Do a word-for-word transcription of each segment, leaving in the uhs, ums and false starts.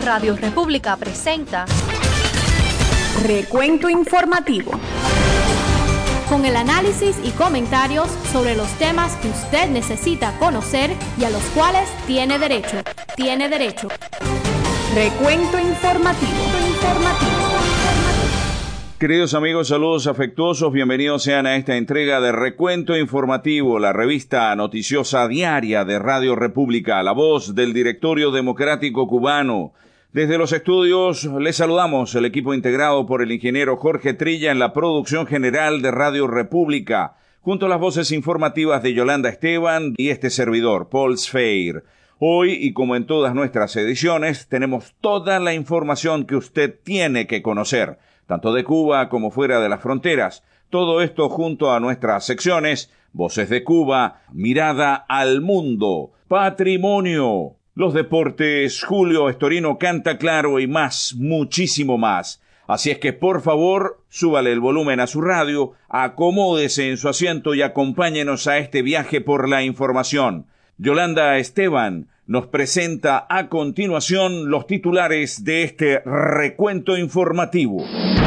Radio República presenta Recuento Informativo, con el análisis y comentarios sobre los temas que usted necesita conocer y a los cuales tiene derecho. Tiene derecho. Recuento Informativo. Informativo. Queridos amigos, saludos afectuosos, bienvenidos sean a esta entrega de Recuento Informativo, la revista noticiosa diaria de Radio República, la voz del Directorio Democrático Cubano. Desde los estudios les saludamos el equipo integrado por el ingeniero Jorge Trilla en la producción general de Radio República, junto a las voces informativas de Yolanda Esteban y este servidor, Paul Sfeir. Hoy, y como en todas nuestras ediciones, tenemos toda la información que usted tiene que conocer, tanto de Cuba como fuera de las fronteras. Todo esto junto a nuestras secciones, Voces de Cuba, Mirada al Mundo, Patrimonio, los deportes, Julio Estorino canta claro y más, muchísimo más. Así es que por favor, súbale el volumen a su radio, acomódese en su asiento y acompáñenos a este viaje por la información. Yolanda Esteban nos presenta a continuación los titulares de este recuento informativo.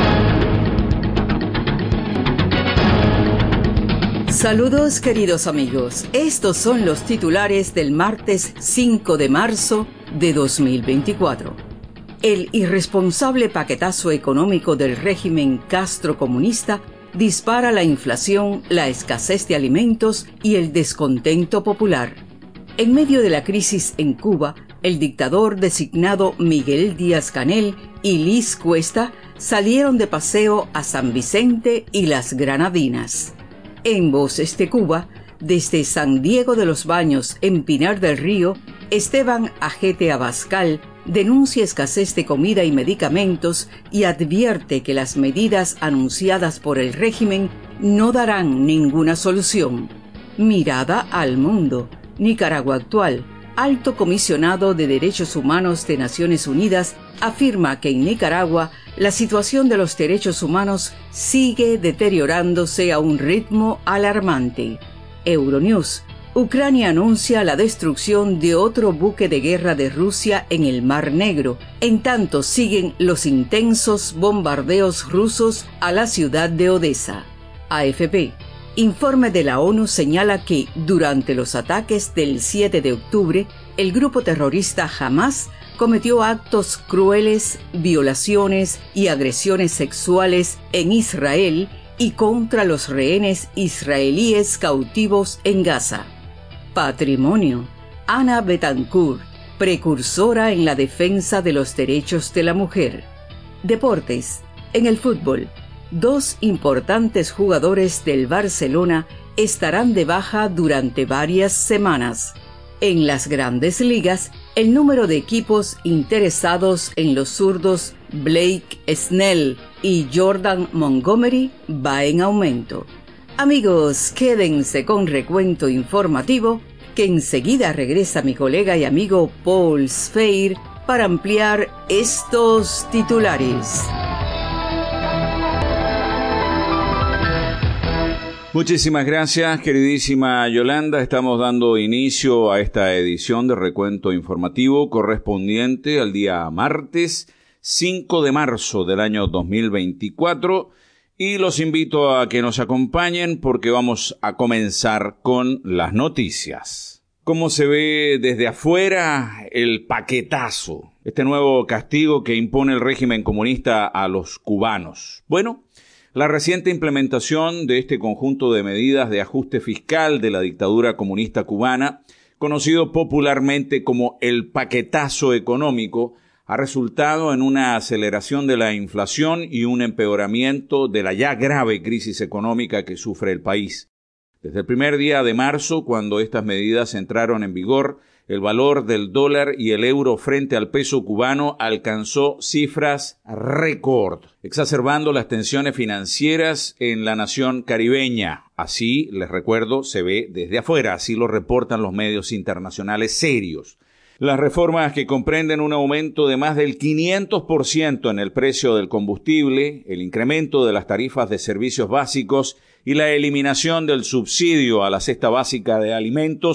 Saludos queridos amigos, estos son los titulares del martes cinco de marzo de dos mil veinticuatro. El irresponsable paquetazo económico del régimen castrocomunista dispara la inflación, la escasez de alimentos y el descontento popular. En medio de la crisis en Cuba, el dictador designado Miguel Díaz-Canel y Liz Cuesta salieron de paseo a San Vicente y las Granadinas. En Voces de Cuba, desde San Diego de los Baños, en Pinar del Río, Esteban Ajete Abascal denuncia escasez de comida y medicamentos y advierte que las medidas anunciadas por el régimen no darán ninguna solución. Mirada al Mundo. Nicaragua Actual. Alto Comisionado de Derechos Humanos de Naciones Unidas afirma que en Nicaragua la situación de los derechos humanos sigue deteriorándose a un ritmo alarmante. Euronews. Ucrania anuncia la destrucción de otro buque de guerra de Rusia en el Mar Negro. En tanto siguen los intensos bombardeos rusos a la ciudad de Odessa. A F P. Informe de la ONU señala que, durante los ataques del siete de octubre, el grupo terrorista Hamás cometió actos crueles, violaciones y agresiones sexuales en Israel y contra los rehenes israelíes cautivos en Gaza. Patrimonio. Ana Betancourt, precursora en la defensa de los derechos de la mujer. Deportes. En el fútbol, dos importantes jugadores del Barcelona estarán de baja durante varias semanas. En las grandes ligas, el número de equipos interesados en los zurdos Blake Snell y Jordan Montgomery va en aumento. Amigos, quédense con Recuento Informativo, que enseguida regresa mi colega y amigo Paul Sfeir para ampliar estos titulares. Muchísimas gracias, queridísima Yolanda. Estamos dando inicio a esta edición de Recuento Informativo correspondiente al día martes cinco de marzo del año dos mil veinticuatro y los invito a que nos acompañen porque vamos a comenzar con las noticias. ¿Cómo se ve desde afuera el paquetazo? Este nuevo castigo que impone el régimen comunista a los cubanos. Bueno, la reciente implementación de este conjunto de medidas de ajuste fiscal de la dictadura comunista cubana, conocido popularmente como el paquetazo económico, ha resultado en una aceleración de la inflación y un empeoramiento de la ya grave crisis económica que sufre el país. Desde el primer día de marzo, cuando estas medidas entraron en vigor, el valor del dólar y el euro frente al peso cubano alcanzó cifras récord, exacerbando las tensiones financieras en la nación caribeña. Así, les recuerdo, se ve desde afuera, así lo reportan los medios internacionales serios. Las reformas que comprenden un aumento de más del quinientos por ciento en el precio del combustible, el incremento de las tarifas de servicios básicos y la eliminación del subsidio a la cesta básica de alimentos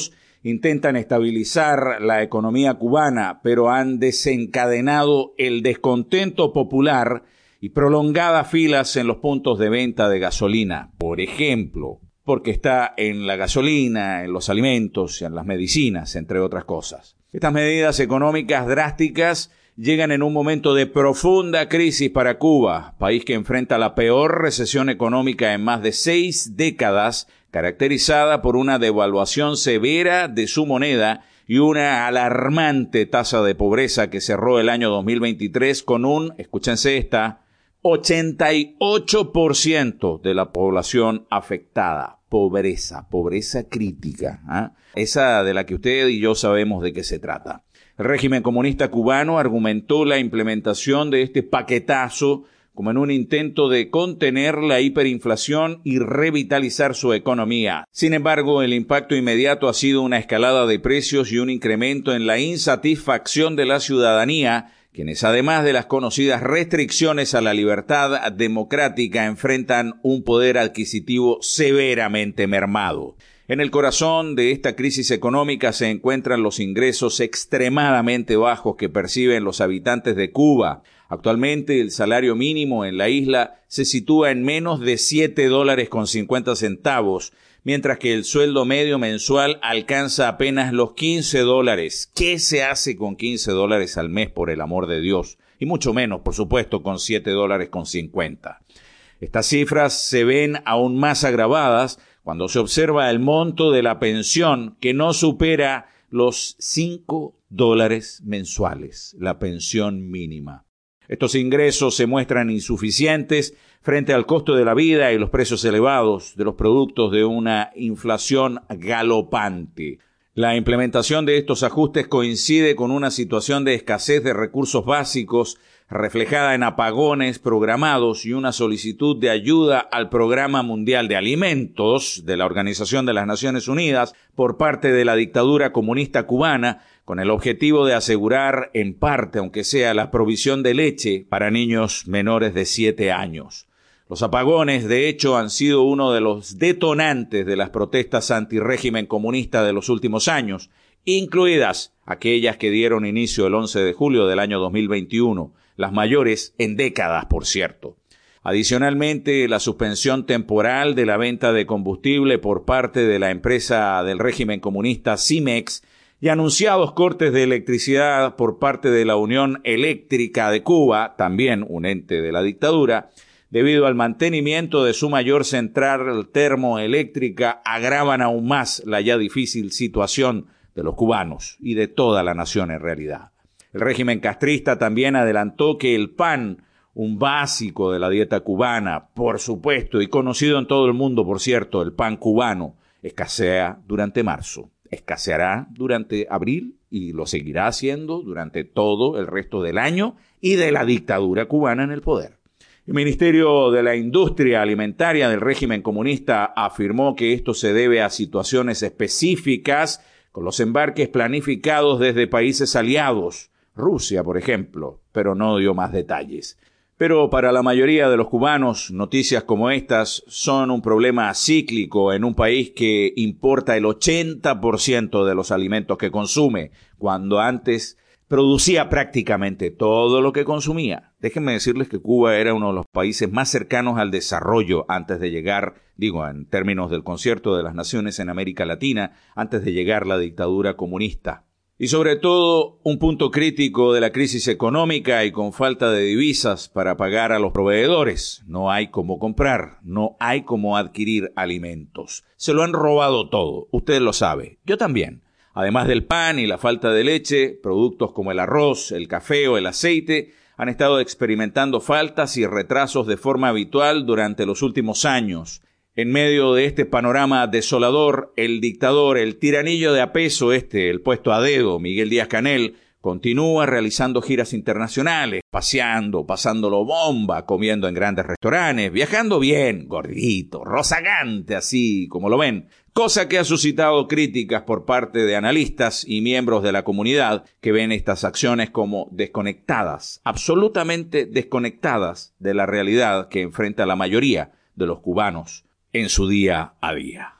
intentan estabilizar la economía cubana, pero han desencadenado el descontento popular y prolongadas filas en los puntos de venta de gasolina, por ejemplo, porque está en la gasolina, en los alimentos, en las medicinas, entre otras cosas. Estas medidas económicas drásticas llegan en un momento de profunda crisis para Cuba, país que enfrenta la peor recesión económica en más de seis décadas, caracterizada por una devaluación severa de su moneda y una alarmante tasa de pobreza que cerró el año dos mil veintitrés con un, escúchense esta, ochenta y ocho por ciento de la población afectada. Pobreza, pobreza crítica, ¿eh? Esa de la que usted y yo sabemos de qué se trata. El régimen comunista cubano argumentó la implementación de este paquetazo como en un intento de contener la hiperinflación y revitalizar su economía. Sin embargo, el impacto inmediato ha sido una escalada de precios y un incremento en la insatisfacción de la ciudadanía, quienes además de las conocidas restricciones a la libertad democrática enfrentan un poder adquisitivo severamente mermado. En el corazón de esta crisis económica se encuentran los ingresos extremadamente bajos que perciben los habitantes de Cuba. Actualmente el salario mínimo en la isla se sitúa en menos de siete dólares con cincuenta centavos, mientras que el sueldo medio mensual alcanza apenas los quince dólares. ¿Qué se hace con quince dólares al mes, por el amor de Dios? Y mucho menos, por supuesto, con siete dólares con cincuenta. Estas cifras se ven aún más agravadas cuando se observa el monto de la pensión, que no supera los cinco dólares mensuales, la pensión mínima. Estos ingresos se muestran insuficientes frente al costo de la vida y los precios elevados de los productos de una inflación galopante. La implementación de estos ajustes coincide con una situación de escasez de recursos básicos reflejada en apagones programados y una solicitud de ayuda al Programa Mundial de Alimentos de la Organización de las Naciones Unidas por parte de la dictadura comunista cubana, con el objetivo de asegurar, en parte aunque sea, la provisión de leche para niños menores de siete años. Los apagones, de hecho, han sido uno de los detonantes de las protestas antirrégimen comunista de los últimos años, incluidas aquellas que dieron inicio el once de julio del año dos mil veintiuno, las mayores en décadas, por cierto. Adicionalmente, la suspensión temporal de la venta de combustible por parte de la empresa del régimen comunista Cimex y anunciados cortes de electricidad por parte de la Unión Eléctrica de Cuba, también un ente de la dictadura, debido al mantenimiento de su mayor central termoeléctrica, agravan aún más la ya difícil situación de los cubanos y de toda la nación en realidad. El régimen castrista también adelantó que el pan, un básico de la dieta cubana, por supuesto, y conocido en todo el mundo, por cierto, el pan cubano, escasea durante marzo, escaseará durante abril y lo seguirá haciendo durante todo el resto del año y de la dictadura cubana en el poder. El Ministerio de la Industria Alimentaria del régimen comunista afirmó que esto se debe a situaciones específicas con los embarques planificados desde países aliados, Rusia, por ejemplo, pero no dio más detalles. Pero para la mayoría de los cubanos, noticias como estas son un problema cíclico en un país que importa el ochenta por ciento de los alimentos que consume, cuando antes producía prácticamente todo lo que consumía. Déjenme decirles que Cuba era uno de los países más cercanos al desarrollo antes de llegar, digo, en términos del concierto de las naciones en América Latina, antes de llegar la dictadura comunista. Y sobre todo, un punto crítico de la crisis económica y con falta de divisas para pagar a los proveedores. No hay cómo comprar, no hay cómo adquirir alimentos. Se lo han robado todo, usted lo sabe, yo también. Además del pan y la falta de leche, productos como el arroz, el café o el aceite han estado experimentando faltas y retrasos de forma habitual durante los últimos años. En medio de este panorama desolador, el dictador, el tiranillo de a peso este, el puesto a dedo, Miguel Díaz-Canel, continúa realizando giras internacionales, paseando, pasándolo bomba, comiendo en grandes restaurantes, viajando bien, gordito, rozagante, así como lo ven, cosa que ha suscitado críticas por parte de analistas y miembros de la comunidad que ven estas acciones como desconectadas, absolutamente desconectadas de la realidad que enfrenta la mayoría de los cubanos en su día a día.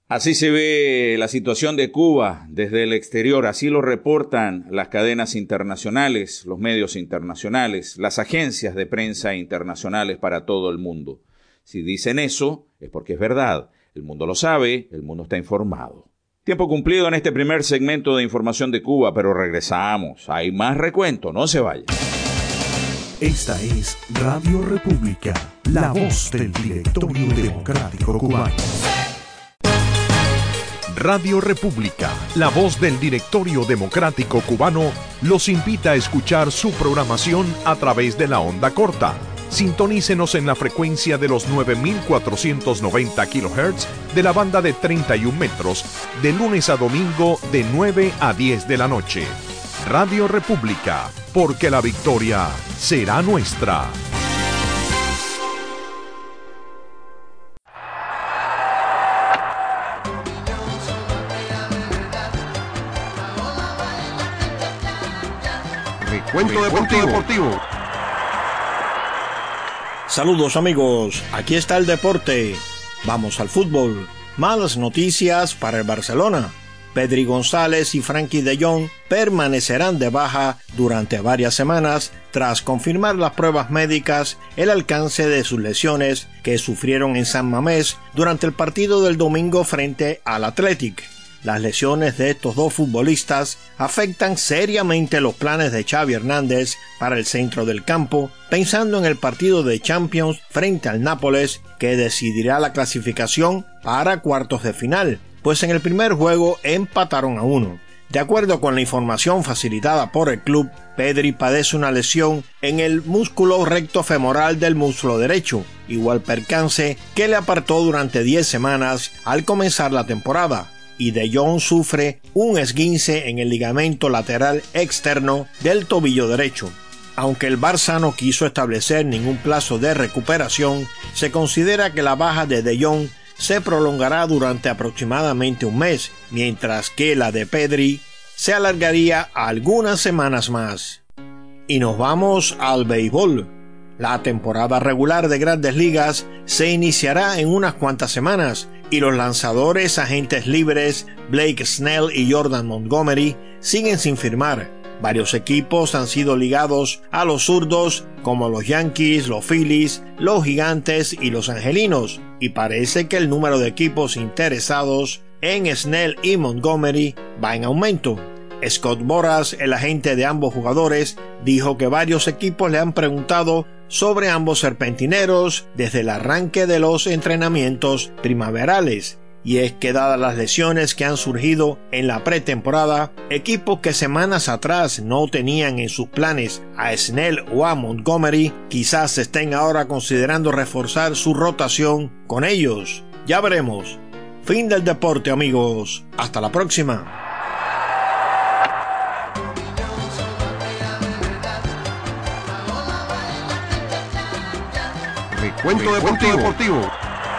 Así se ve la situación de Cuba desde el exterior, así lo reportan las cadenas internacionales, los medios internacionales, las agencias de prensa internacionales para todo el mundo. Si dicen eso, es porque es verdad. El mundo lo sabe, el mundo está informado. Tiempo cumplido en este primer segmento de información de Cuba, pero regresamos. Hay más recuento, no se vaya. Esta es Radio República, la voz del Directorio Democrático Cubano. Radio República, la voz del Directorio Democrático Cubano, los invita a escuchar su programación a través de la onda corta. Sintonícenos en la frecuencia de los nueve mil cuatrocientos noventa kilohertz de la banda de treinta y un metros, de lunes a domingo de nueve a diez de la noche. Radio República, porque la victoria será nuestra. Recuento deportivo. deportivo. Saludos amigos, aquí está el deporte. Vamos al fútbol. Malas noticias para el Barcelona. Pedri González y Frankie de Jong permanecerán de baja durante varias semanas tras confirmar las pruebas médicas el alcance de sus lesiones que sufrieron en San Mamés durante el partido del domingo frente al Athletic. Las lesiones de estos dos futbolistas afectan seriamente los planes de Xavi Hernández para el centro del campo, pensando en el partido de Champions frente al Nápoles, que decidirá la clasificación para cuartos de final, pues en el primer juego empataron a uno. De acuerdo con la información facilitada por el club, Pedri padece una lesión en el músculo recto femoral del muslo derecho, igual percance que le apartó durante diez semanas al comenzar la temporada. Y De Jong sufre un esguince en el ligamento lateral externo del tobillo derecho. Aunque el Barça no quiso establecer ningún plazo de recuperación, se considera que la baja de De Jong se prolongará durante aproximadamente un mes, mientras que la de Pedri se alargaría algunas semanas más. Y nos vamos al béisbol. La temporada regular de Grandes Ligas se iniciará en unas cuantas semanas y los lanzadores agentes libres Blake Snell y Jordan Montgomery siguen sin firmar. Varios equipos han sido ligados a los zurdos como los Yankees, los Phillies, los Gigantes y los Angelinos, y parece que el número de equipos interesados en Snell y Montgomery va en aumento. Scott Boras, el agente de ambos jugadores, dijo que varios equipos le han preguntado sobre ambos serpentineros desde el arranque de los entrenamientos primaverales. Y es que dadas las lesiones que han surgido en la pretemporada, equipos que semanas atrás no tenían en sus planes a Snell o a Montgomery, quizás estén ahora considerando reforzar su rotación con ellos. Ya veremos. Fin del deporte, amigos. Hasta la próxima. Recuento deportivo. deportivo.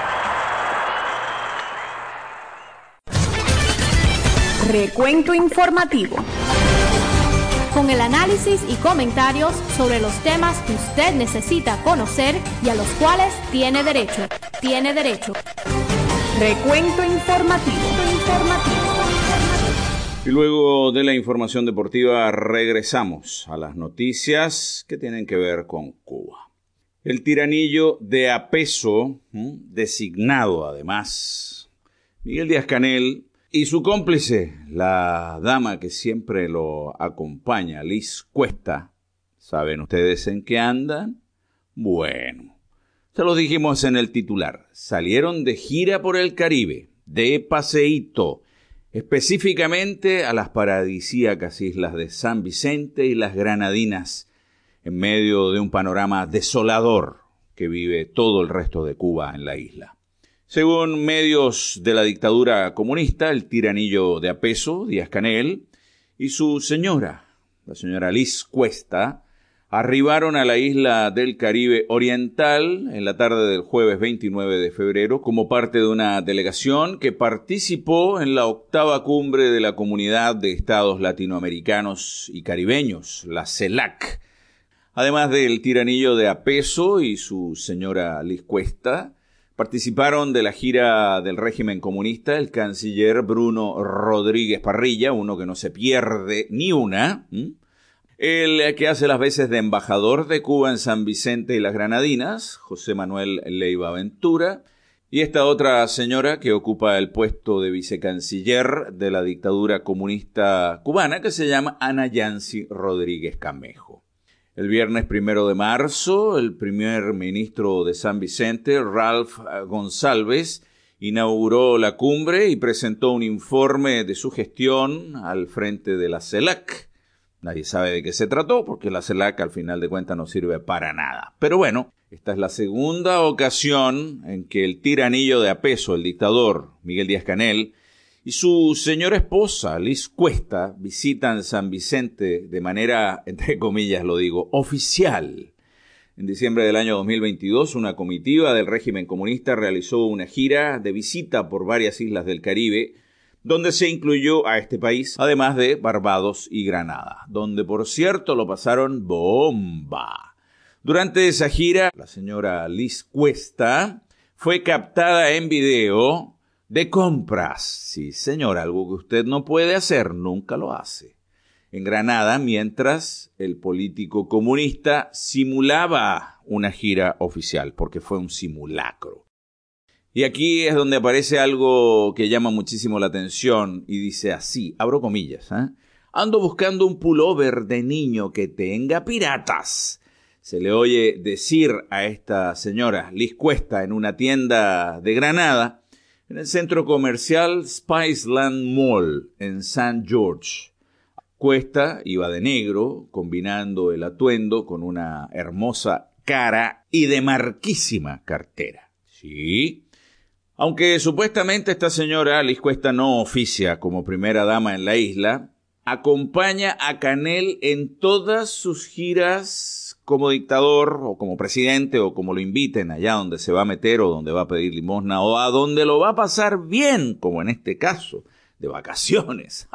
Recuento informativo. Con el análisis y comentarios sobre los temas que usted necesita conocer y a los cuales tiene derecho. Tiene derecho. Recuento informativo. informativo. Y luego de la información deportiva regresamos a las noticias que tienen que ver con Cuba. El tiranillo de Apeso, designado además, Miguel Díaz-Canel, y su cómplice, la dama que siempre lo acompaña, Liz Cuesta. ¿Saben ustedes en qué andan? Bueno, se lo dijimos en el titular. Salieron de gira por el Caribe, de paseíto, específicamente a las paradisíacas islas de San Vicente y las Granadinas, en medio de un panorama desolador que vive todo el resto de Cuba en la isla. Según medios de la dictadura comunista, el tiranillo de Apeso, Díaz-Canel, y su señora, la señora Liz Cuesta, arribaron a la isla del Caribe Oriental en la tarde del jueves veintinueve de febrero como parte de una delegación que participó en la octava cumbre de la Comunidad de Estados Latinoamericanos y Caribeños, la CELAC. Además del tiranillo de Apeso y su señora Liz Cuesta, Participaron de la gira del régimen comunista el canciller Bruno Rodríguez Parrilla, uno que no se pierde ni una, ¿m? el que hace las veces de embajador de Cuba en San Vicente y las Granadinas, José Manuel Leiva Ventura, y esta otra señora que ocupa el puesto de vicecanciller de la dictadura comunista cubana, que se llama Ana Yancy Rodríguez Camejo. El viernes primero de marzo, el primer ministro de San Vicente, Ralph González, inauguró la cumbre y presentó un informe de su gestión al frente de la CELAC. Nadie sabe de qué se trató, porque la CELAC al final de cuentas no sirve para nada. Pero bueno, esta es la segunda ocasión en que el tiranillo de a peso, el dictador Miguel Díaz-Canel, y su señora esposa, Liz Cuesta, visitan San Vicente de manera, entre comillas lo digo, oficial. En diciembre del año dos mil veintidós, una comitiva del régimen comunista realizó una gira de visita por varias islas del Caribe, donde se incluyó a este país, además de Barbados y Granada, donde por cierto lo pasaron bomba. Durante esa gira, la señora Liz Cuesta fue captada en video de compras. Sí, señor, algo que usted no puede hacer, nunca lo hace. En Granada, mientras el político comunista simulaba una gira oficial, porque fue un simulacro. Y aquí es donde aparece algo que llama muchísimo la atención y dice así, abro comillas, ¿eh? Ando buscando un pullover de niño que tenga piratas. Se le oye decir a esta señora Liz Cuesta en una tienda de Granada, en el centro comercial Spiceland Mall, en Saint George. Cuesta iba de negro, combinando el atuendo con una hermosa cara y de marquísima cartera. Sí. Aunque supuestamente esta señora Liz Cuesta no oficia como primera dama en la isla, acompaña a Canel en todas sus giras como dictador o como presidente o como lo inviten allá donde se va a meter o donde va a pedir limosna o a donde lo va a pasar bien, como en este caso, de vacaciones.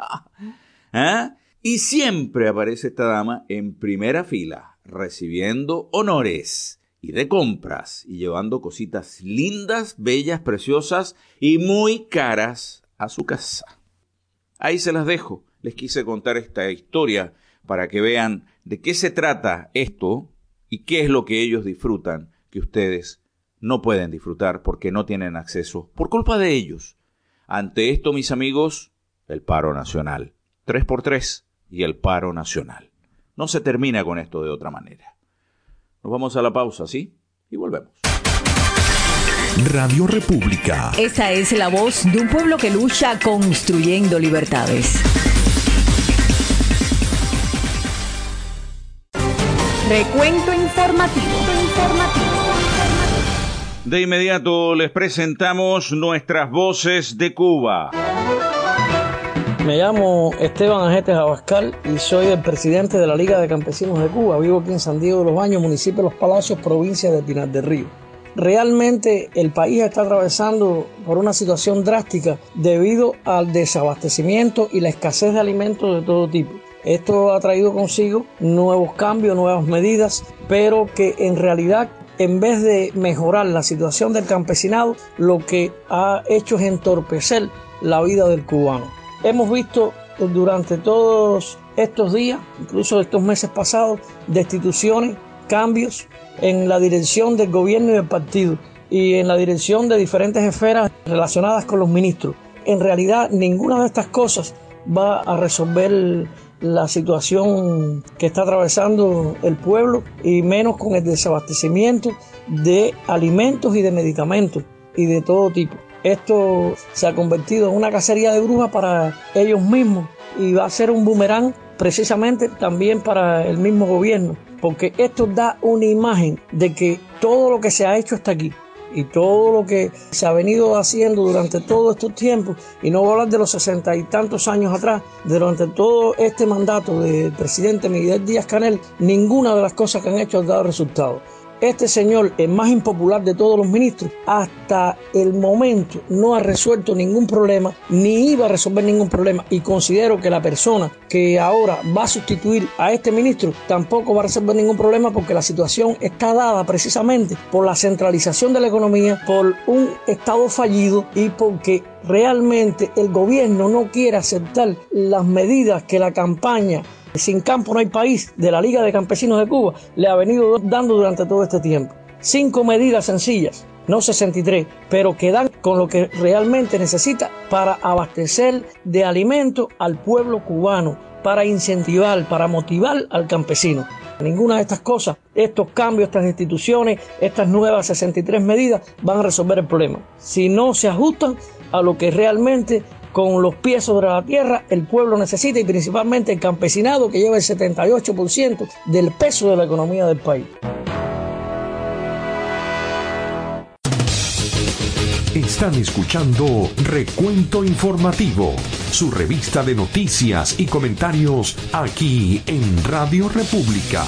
¿Ah? Y siempre aparece esta dama en primera fila, recibiendo honores y de compras y llevando cositas lindas, bellas, preciosas y muy caras a su casa. Ahí se las dejo. Les quise contar esta historia para que vean de qué se trata esto y qué es lo que ellos disfrutan que ustedes no pueden disfrutar porque no tienen acceso por culpa de ellos. Ante esto, mis amigos, el paro nacional. Tres por tres y el paro nacional. No se termina con esto de otra manera. Nos vamos a la pausa, ¿sí? Y volvemos. Radio República. Esa es la voz de un pueblo que lucha construyendo libertades. Recuento informativo. De inmediato les presentamos nuestras voces de Cuba. Me llamo Esteban Ajetes Abascal y soy el presidente de la Liga de Campesinos de Cuba. Vivo aquí en San Diego de los Baños, municipio de Los Palacios, provincia de Pinar del Río. Realmente el país está atravesando por una situación drástica debido al desabastecimiento y la escasez de alimentos de todo tipo. Esto ha traído consigo nuevos cambios, nuevas medidas, pero que en realidad, en vez de mejorar la situación del campesinado, lo que ha hecho es entorpecer la vida del cubano. Hemos visto durante todos estos días, incluso estos meses pasados, destituciones, cambios en la dirección del gobierno y del partido y en la dirección de diferentes esferas relacionadas con los ministros. En realidad, ninguna de estas cosas va a resolver la situación que está atravesando el pueblo y menos con el desabastecimiento de alimentos y de medicamentos y de todo tipo. Esto se ha convertido en una cacería de brujas para ellos mismos y va a ser un boomerang precisamente también para el mismo gobierno, porque esto da una imagen de que todo lo que se ha hecho hasta aquí y todo lo que se ha venido haciendo durante todos estos tiempos, y no voy a hablar de los sesenta y tantos años atrás, durante todo este mandato del presidente Miguel Díaz-Canel, ninguna de las cosas que han hecho ha dado resultado. Este señor, el más impopular de todos los ministros, hasta el momento no ha resuelto ningún problema, ni iba a resolver ningún problema, y considero que la persona que ahora va a sustituir a este ministro tampoco va a resolver ningún problema, porque la situación está dada precisamente por la centralización de la economía, por un Estado fallido y porque realmente el gobierno no quiere aceptar las medidas que la campaña Sin Campo No Hay País de la Liga de Campesinos de Cuba le ha venido dando durante todo este tiempo. Cinco medidas sencillas, no sesenta y tres, pero que dan con lo que realmente necesita para abastecer de alimentos al pueblo cubano, para incentivar, para motivar al campesino. Ninguna de estas cosas, estos cambios, estas instituciones, estas nuevas sesenta y tres medidas van a resolver el problema. Si no se ajustan a lo que realmente con los pies sobre la tierra el pueblo necesita, y principalmente el campesinado, que lleva el setenta y ocho por ciento del peso de la economía del país. Están escuchando Recuento Informativo, su revista de noticias y comentarios aquí en Radio República.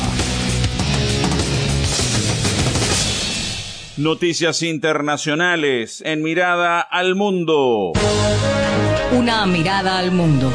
Noticias internacionales en Mirada al Mundo. Una mirada al mundo.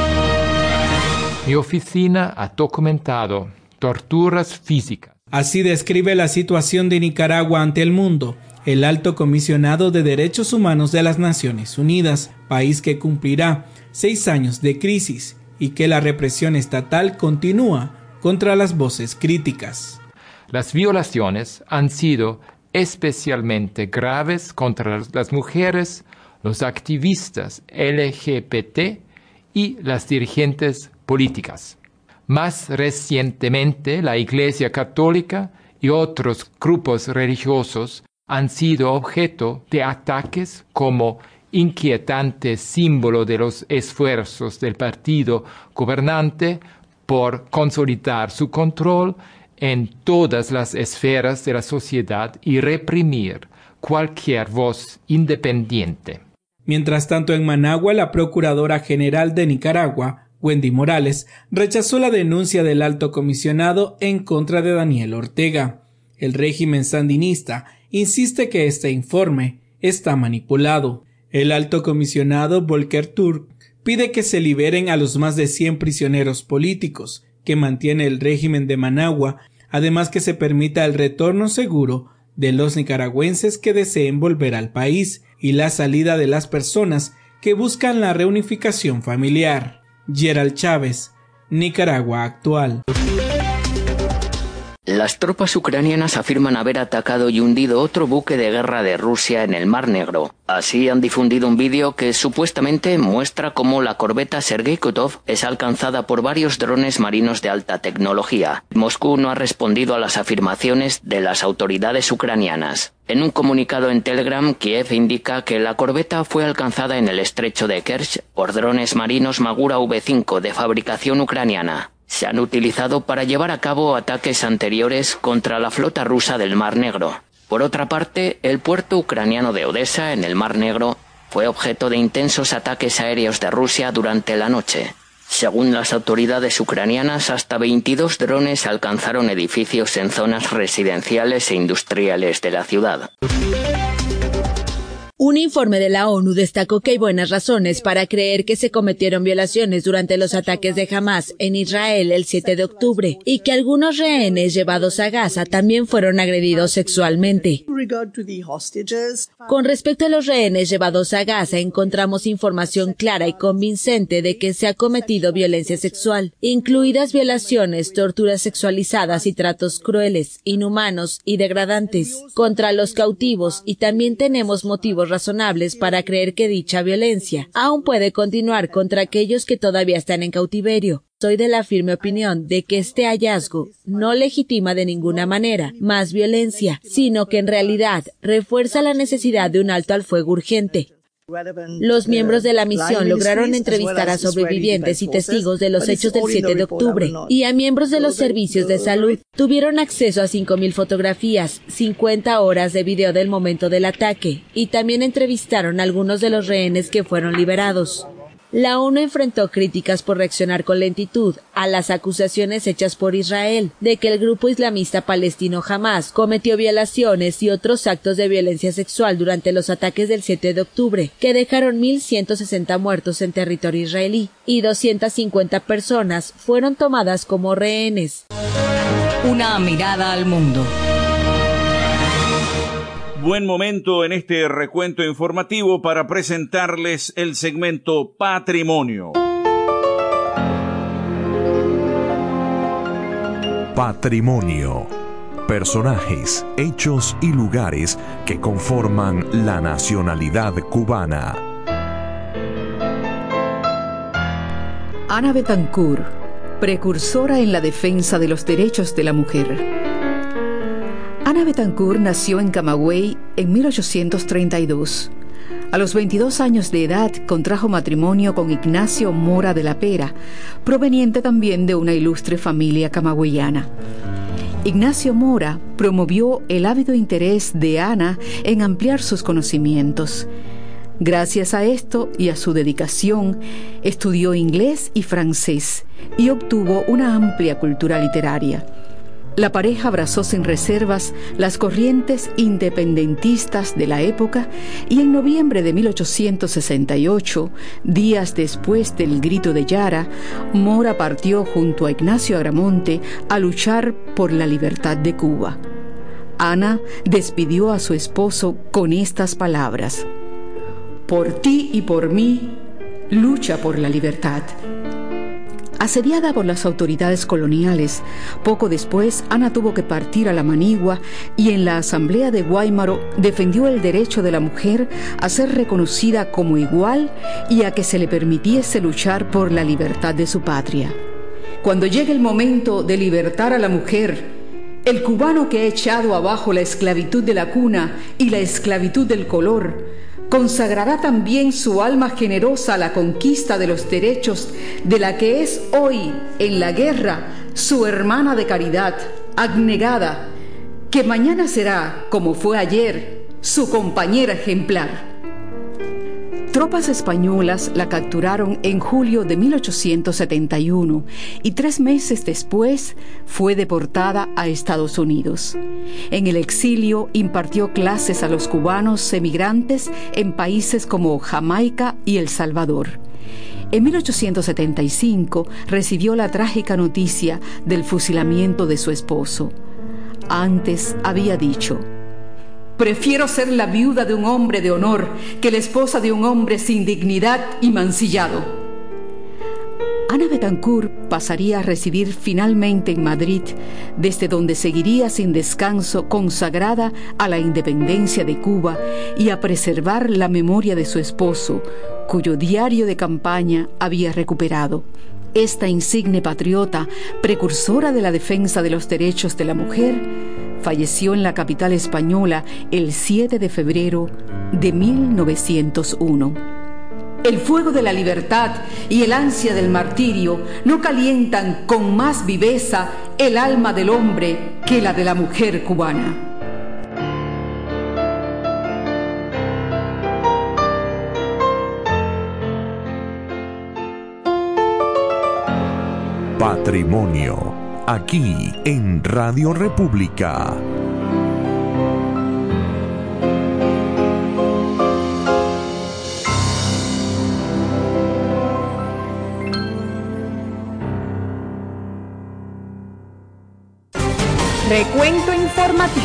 Mi oficina ha documentado torturas físicas. Así describe la situación de Nicaragua ante el mundo el Alto Comisionado de Derechos Humanos de las Naciones Unidas, país que cumplirá seis años de crisis y que la represión estatal continúa contra las voces críticas. Las violaciones han sido especialmente graves contra las mujeres, los activistas L G B T y las dirigentes políticas. Más recientemente, la Iglesia Católica y otros grupos religiosos han sido objeto de ataques como inquietante símbolo de los esfuerzos del partido gobernante por consolidar su control en todas las esferas de la sociedad y reprimir cualquier voz independiente. Mientras tanto, en Managua, la Procuradora General de Nicaragua, Wendy Morales, rechazó la denuncia del Alto Comisionado en contra de Daniel Ortega. El régimen sandinista insiste que este informe está manipulado. El Alto Comisionado Volker Turk pide que se liberen a los más de cien prisioneros políticos que mantiene el régimen de Managua, además que se permita el retorno seguro de los nicaragüenses que deseen volver al país y la salida de las personas que buscan la reunificación familiar. Gerald Chávez, Nicaragua Actual. Las tropas ucranianas afirman haber atacado y hundido otro buque de guerra de Rusia en el Mar Negro. Así han difundido un vídeo que supuestamente muestra cómo la corbeta Sergei Kotov es alcanzada por varios drones marinos de alta tecnología. Moscú no ha respondido a las afirmaciones de las autoridades ucranianas. En un comunicado en Telegram, Kiev indica que la corbeta fue alcanzada en el estrecho de Kerch por drones marinos Magura V cinco de fabricación ucraniana. Se han utilizado para llevar a cabo ataques anteriores contra la flota rusa del Mar Negro. Por otra parte, el puerto ucraniano de Odessa, en el Mar Negro, fue objeto de intensos ataques aéreos de Rusia durante la noche. Según las autoridades ucranianas, hasta veintidós drones alcanzaron edificios en zonas residenciales e industriales de la ciudad. Un informe de la ONU destacó que hay buenas razones para creer que se cometieron violaciones durante los ataques de Hamás en Israel el siete de octubre y que algunos rehenes llevados a Gaza también fueron agredidos sexualmente. Con respecto a los rehenes llevados a Gaza, encontramos información clara y convincente de que se ha cometido violencia sexual, incluidas violaciones, torturas sexualizadas y tratos crueles, inhumanos y degradantes contra los cautivos, y también tenemos motivos razonables para creer que dicha violencia aún puede continuar contra aquellos que todavía están en cautiverio. Soy de la firme opinión de que este hallazgo no legitima de ninguna manera más violencia, sino que en realidad refuerza la necesidad de un alto al fuego urgente. Los miembros de la misión lograron entrevistar a sobrevivientes y testigos de los hechos del siete de octubre y a miembros de los servicios de salud. Tuvieron acceso a cinco mil fotografías, cincuenta horas de video del momento del ataque, y también entrevistaron a algunos de los rehenes que fueron liberados. La ONU enfrentó críticas por reaccionar con lentitud a las acusaciones hechas por Israel de que el grupo islamista palestino Hamás cometió violaciones y otros actos de violencia sexual durante los ataques del siete de octubre, que dejaron mil ciento sesenta muertos en territorio israelí y doscientas cincuenta personas fueron tomadas como rehenes. Una mirada al mundo. Buen momento en este recuento informativo para presentarles el segmento Patrimonio. Patrimonio. Personajes, hechos y lugares que conforman la nacionalidad cubana. Ana Bettencourt, precursora en la defensa de los derechos de la mujer. Ana Bettencourt nació en Camagüey en mil ochocientos treinta y dos. A los veintidós años de edad contrajo matrimonio con Ignacio Mora de la Pera, proveniente también de una ilustre familia camagüeyana. Ignacio Mora promovió el ávido interés de Ana en ampliar sus conocimientos. Gracias a esto y a su dedicación, estudió inglés y francés y obtuvo una amplia cultura literaria. La pareja abrazó sin reservas las corrientes independentistas de la época y en noviembre de mil ochocientos sesenta y ocho, días después del Grito de Yara, Mora partió junto a Ignacio Agramonte a luchar por la libertad de Cuba. Ana despidió a su esposo con estas palabras: «Por ti y por mí, lucha por la libertad». Asediada por las autoridades coloniales, poco después Ana tuvo que partir a la Manigua y en la Asamblea de Guáimaro defendió el derecho de la mujer a ser reconocida como igual y a que se le permitiese luchar por la libertad de su patria. Cuando llegue el momento de libertar a la mujer, el cubano que ha echado abajo la esclavitud de la cuna y la esclavitud del color, consagrará también su alma generosa a la conquista de los derechos de la que es hoy en la guerra su hermana de caridad, abnegada, que mañana será, como fue ayer, su compañera ejemplar. Tropas españolas la capturaron en julio de mil ochocientos setenta y uno y tres meses después fue deportada a Estados Unidos. En el exilio impartió clases a los cubanos emigrantes en países como Jamaica y El Salvador. En mil ochocientos setenta y cinco recibió la trágica noticia del fusilamiento de su esposo. Antes había dicho: «Prefiero ser la viuda de un hombre de honor que la esposa de un hombre sin dignidad y mancillado». Ana Bettencourt pasaría a residir finalmente en Madrid, desde donde seguiría sin descanso consagrada a la independencia de Cuba y a preservar la memoria de su esposo, cuyo diario de campaña había recuperado. Esta insigne patriota, precursora de la defensa de los derechos de la mujer, falleció en la capital española el siete de febrero de mil novecientos uno. El fuego de la libertad y el ansia del martirio no calientan con más viveza el alma del hombre que la de la mujer cubana. Patrimonio, aquí en Radio República. Recuento informativo.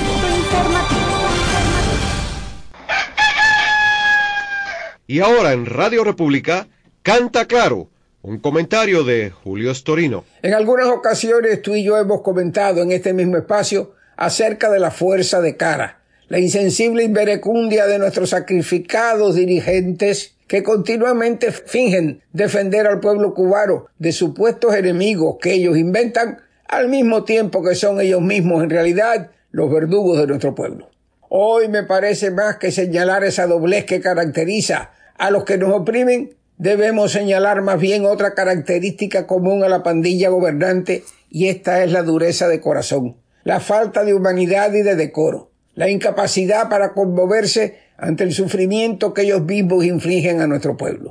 Y ahora en Radio República, Canta Claro, un comentario de Julio Storino. En algunas ocasiones tú y yo hemos comentado en este mismo espacio acerca de la fuerza de cara, la insensible inverecundia de nuestros sacrificados dirigentes que continuamente fingen defender al pueblo cubano de supuestos enemigos que ellos inventan, al mismo tiempo que son ellos mismos en realidad los verdugos de nuestro pueblo. Hoy me parece más que señalar esa doblez que caracteriza a los que nos oprimen, debemos señalar más bien otra característica común a la pandilla gobernante, y esta es la dureza de corazón, la falta de humanidad y de decoro, la incapacidad para conmoverse ante el sufrimiento que ellos mismos infligen a nuestro pueblo.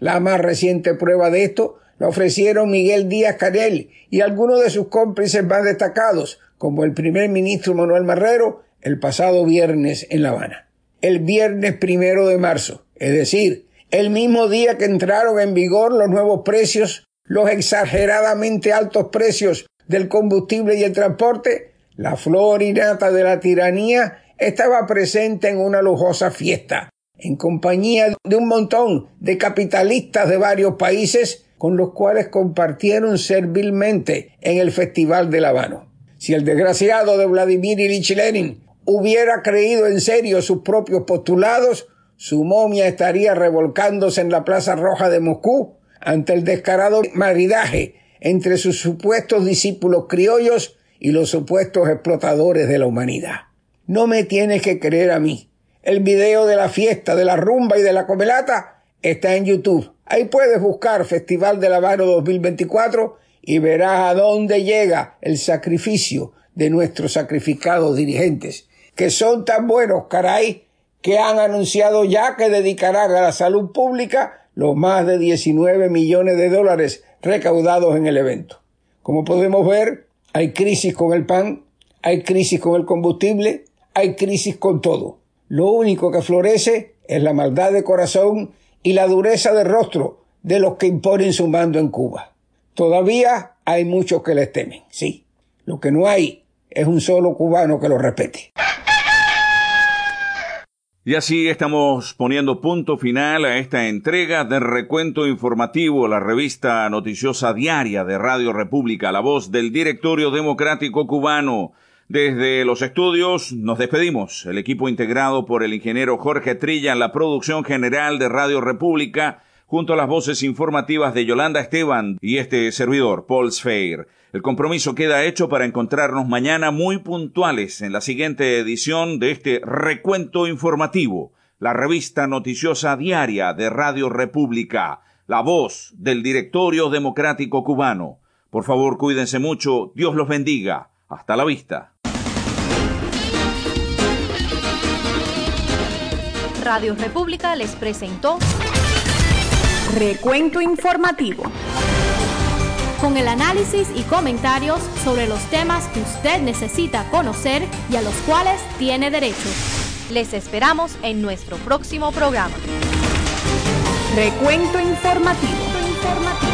La más reciente prueba de esto la ofrecieron Miguel Díaz-Canel y algunos de sus cómplices más destacados, como el primer ministro Manuel Marrero, el pasado viernes en La Habana. El viernes primero de marzo, es decir, el mismo día que entraron en vigor los nuevos precios, los exageradamente altos precios del combustible y el transporte, la flor y nata de la tiranía estaba presente en una lujosa fiesta, en compañía de un montón de capitalistas de varios países con los cuales compartieron servilmente en el Festival del Habano. Si el desgraciado de Vladimir Ilich Lenin hubiera creído en serio sus propios postulados, su momia estaría revolcándose en la Plaza Roja de Moscú ante el descarado maridaje entre sus supuestos discípulos criollos y los supuestos explotadores de la humanidad. No me tienes que creer a mí. El video de la fiesta, de la rumba y de la comelata está en YouTube. Ahí puedes buscar Festival del Habano dos mil veinticuatro y verás a dónde llega el sacrificio de nuestros sacrificados dirigentes, que son tan buenos, caray, que han anunciado ya que dedicarán a la salud pública los más de diecinueve millones de dólares recaudados en el evento. Como podemos ver, hay crisis con el pan, hay crisis con el combustible, hay crisis con todo. Lo único que florece es la maldad de corazón y la dureza de rostro de los que imponen su mando en Cuba. Todavía hay muchos que les temen, sí. Lo que no hay es un solo cubano que lo respete. Y así estamos poniendo punto final a esta entrega de Recuento Informativo, la revista noticiosa diaria de Radio República, la voz del Directorio Democrático Cubano. Desde los estudios nos despedimos, el equipo integrado por el ingeniero Jorge Trilla en la producción general de Radio República, junto a las voces informativas de Yolanda Esteban y este servidor, Paul Sfeir. El compromiso queda hecho para encontrarnos mañana muy puntuales en la siguiente edición de este Recuento Informativo, la revista noticiosa diaria de Radio República, la voz del Directorio Democrático Cubano. Por favor, cuídense mucho, Dios los bendiga. Hasta la vista. Radio República les presentó Recuento Informativo, con el análisis y comentarios sobre los temas que usted necesita conocer y a los cuales tiene derecho. Les esperamos en nuestro próximo programa. Recuento Informativo. Informativo.